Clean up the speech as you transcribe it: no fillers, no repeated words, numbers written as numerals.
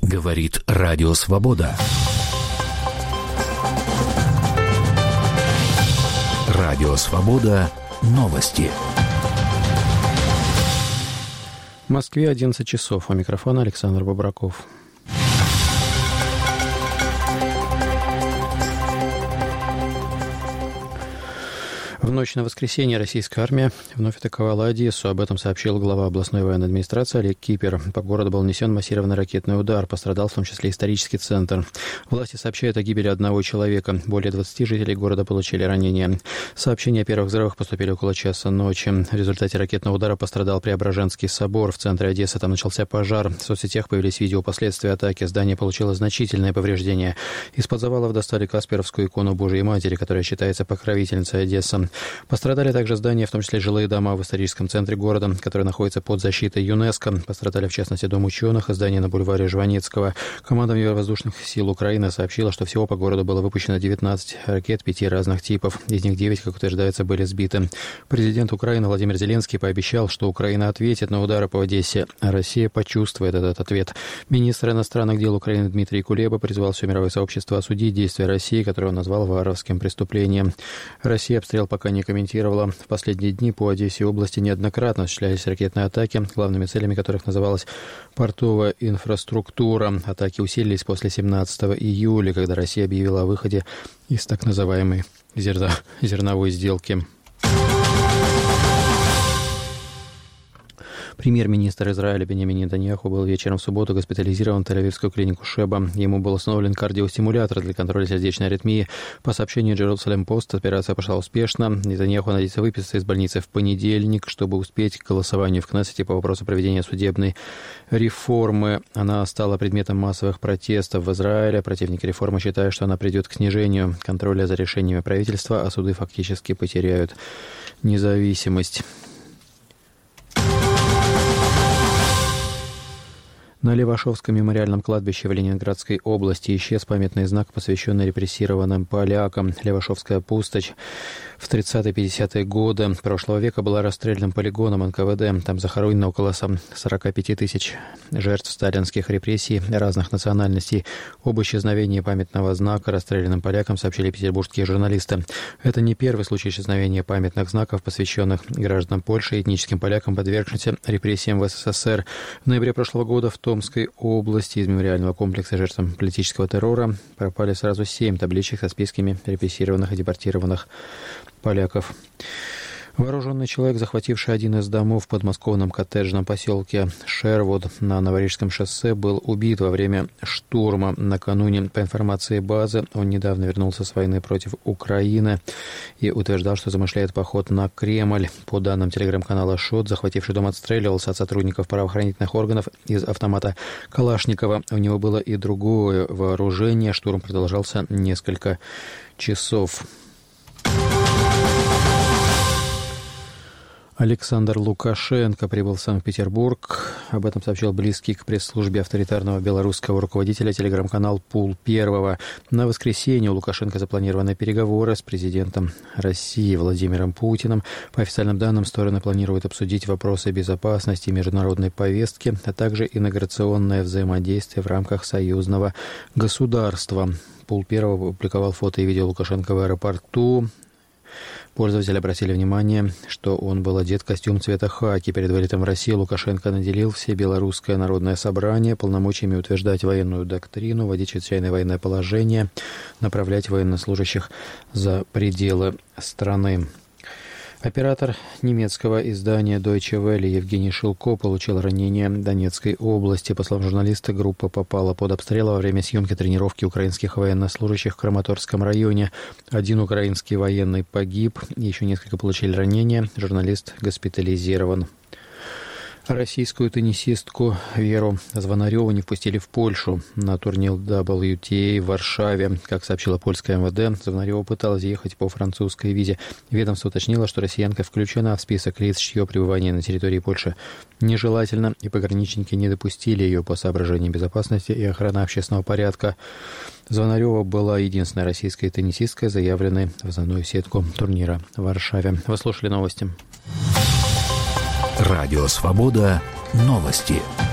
Говорит Радио Свобода. Радио Свобода. Новости. В Москве 11 часов. У микрофона Александр Бобраков. В ночь на воскресенье российская армия вновь атаковала Одессу. Об этом сообщил глава областной военной администрации Олег Кипер. По городу был нанесен массированный ракетный удар. Пострадал в том числе исторический центр. Власти сообщают о гибели одного человека. Более 20 жителей города получили ранения. Сообщения о первых взрывах поступили около часа ночи. В результате ракетного удара пострадал Преображенский собор. В центре Одессы там начался пожар. В соцсетях появились видео последствий атаки. Здание получило значительное повреждение. Из-под завалов достали Касперовскую икону Божией Матери, которая считается покровительницей Одессы. Пострадали также здания, в том числе жилые дома в историческом центре города, которые находятся под защитой ЮНЕСКО. Пострадали, в частности, Дом ученых и здание на бульваре Жванецкого. Команда воздушных сил Украины сообщила, что всего по городу было выпущено 19 ракет 5 разных типов. Из них 9, как утверждается, были сбиты. Президент Украины Владимир Зеленский пообещал, что Украина ответит на удары по Одессе, а Россия почувствует этот ответ. Министр иностранных дел Украины Дмитрий Кулеба призвал все мировое сообщество осудить действия России, которое он назвал варварским преступлением. Россия обстрел пока не комментировала. В последние дни по Одессе и области неоднократно осуществлялись ракетные атаки, главными целями которых называлась портовая инфраструктура. Атаки усилились после 17 июля, когда Россия объявила о выходе из так называемой зерновой сделки. Премьер-министр Израиля Биньямин Нетаньяху был вечером в субботу госпитализирован в Тель-Авивскую клинику Шеба. Ему был установлен кардиостимулятор для контроля сердечной аритмии. По сообщению Jerusalem Post, операция прошла успешно. Нетаньяху надеется выписаться из больницы в понедельник, чтобы успеть к голосованию в Кнессете по вопросу проведения судебной реформы. Она стала предметом массовых протестов в Израиле. Противники реформы считают, что она приведет к снижению контроля за решениями правительства, а суды фактически потеряют независимость. На Левашовском мемориальном кладбище в Ленинградской области исчез памятный знак, посвященный репрессированным полякам. Левашовская пустошь в 30-50-е годы прошлого века была расстрельным полигоном НКВД. Там захоронено около 45 тысяч жертв сталинских репрессий разных национальностей. Об исчезновении памятного знака расстрелянным полякам сообщили петербургские журналисты. Это не первый случай исчезновения памятных знаков, посвященных гражданам Польши и этническим полякам, подвергшимся репрессиям в СССР. В ноябре прошлого года в Томской области из мемориального комплекса жертвам политического террора пропали сразу 7 табличек со списками репрессированных и депортированных поляков. Вооруженный человек, захвативший один из домов в подмосковном коттеджном поселке Шервуд на Новорижском шоссе, был убит во время штурма. Накануне, по информации базы, он недавно вернулся с войны против Украины и утверждал, что замышляет поход на Кремль. По данным телеграм-канала ШОТ, захвативший дом отстреливался от сотрудников правоохранительных органов из автомата Калашникова. У него было и другое вооружение. Штурм продолжался несколько часов. Александр Лукашенко прибыл в Санкт-Петербург. Об этом сообщил близкий к пресс-службе авторитарного белорусского руководителя телеграм-канал Пул-1. На воскресенье у Лукашенко запланированы переговоры с президентом России Владимиром Путиным. По официальным данным, стороны планируют обсудить вопросы безопасности и международной повестки, а также интеграционное взаимодействие в рамках союзного государства. Пул-1 опубликовал фото и видео Лукашенко в аэропорту. Пользователи обратили внимание, что он был одет в костюм цвета хаки. Перед вылетом в Россию Лукашенко наделил Всебелорусское народное собрание полномочиями утверждать военную доктрину, вводить чрезвычайное военное положение, направлять военнослужащих за пределы страны. Оператор немецкого издания Deutsche Welle Евгений Шилко получил ранение в Донецкой области. По словам журналиста, группа попала под обстрел во время съемки тренировки украинских военнослужащих в Краматорском районе. Один украинский военный погиб, еще несколько получили ранения. Журналист госпитализирован. Российскую теннисистку Веру Звонареву не впустили в Польшу на турнир WTA в Варшаве. Как сообщила польская МВД, Звонарева пыталась ехать по французской визе. Ведомство уточнило, что россиянка включена в список лиц, чье пребывание на территории Польши нежелательно, и пограничники не допустили ее по соображениям безопасности и охраны общественного порядка. Звонарева была единственной российской теннисисткой, заявленной в основную сетку турнира в Варшаве. Вы слушали новости. Радио Свобода. Новости.